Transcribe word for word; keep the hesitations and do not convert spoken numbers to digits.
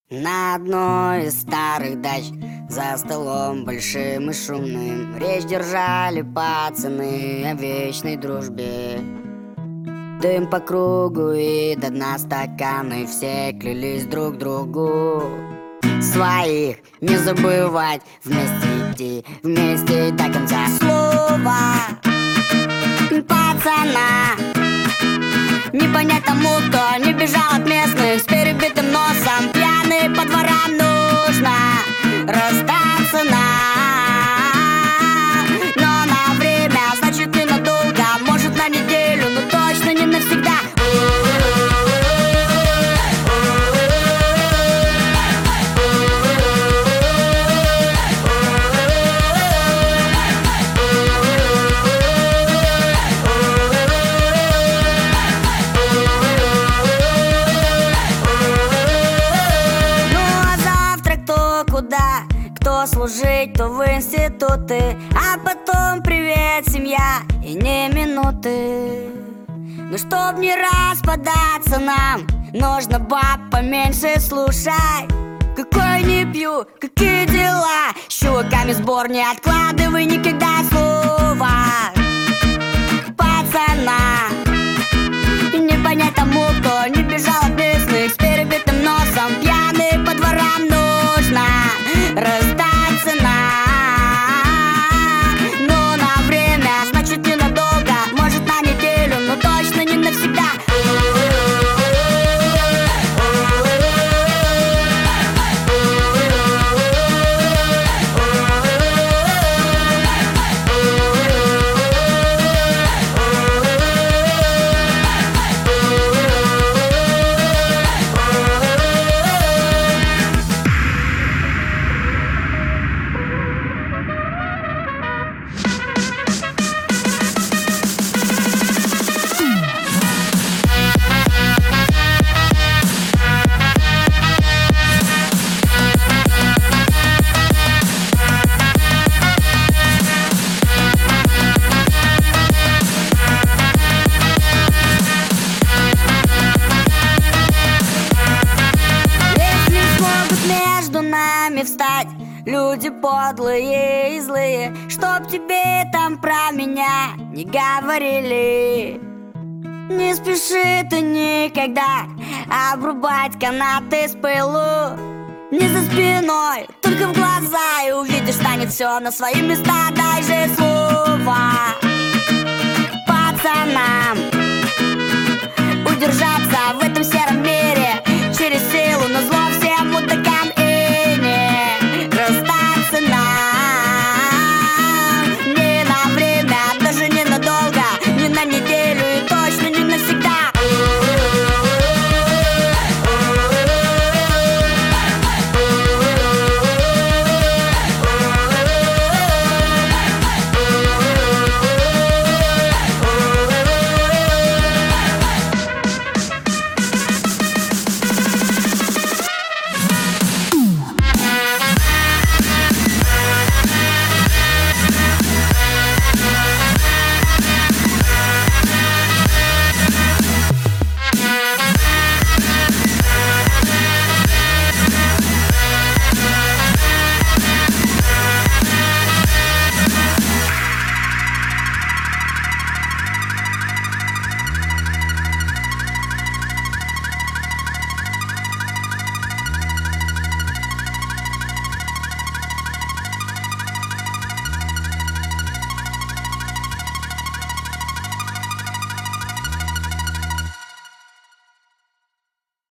На одной из старых дач за столом большим и шумным речь держали пацаны о вечной дружбе. Дым по кругу и до дна стаканы, все клялись друг другу своих не забывать, вместе идти, вместе до конца. Слово пацана не понять тому, кто не бежал от местных с перебитым носом. Пьяный по дворам, нужно расстаться нам. Но на время, значит ненадолго, может на неделю, но точно не навсегда. Кто служить, то в институты, а потом привет, семья, и не минуты. Ну чтоб не распадаться нам, нужно баб поменьше слушай. Какой не пью, какие дела, с чуваками сбор не откладывай никогда слова. Пацана не понять тому, кто не бежал от местных с перебитым носом. Пьяный по дворам, нужно расстаться нам. Но на время, значит ненадолго, может на неделю, но точно не навсегда. Встать, люди подлые и злые, чтоб тебе там про меня не говорили. Не спеши ты никогда обрубать канаты с пылу. Не за спиной, только в глаза, и увидишь, станет все на свои места. Дай же слово пацанам удержаться в этом сером мире.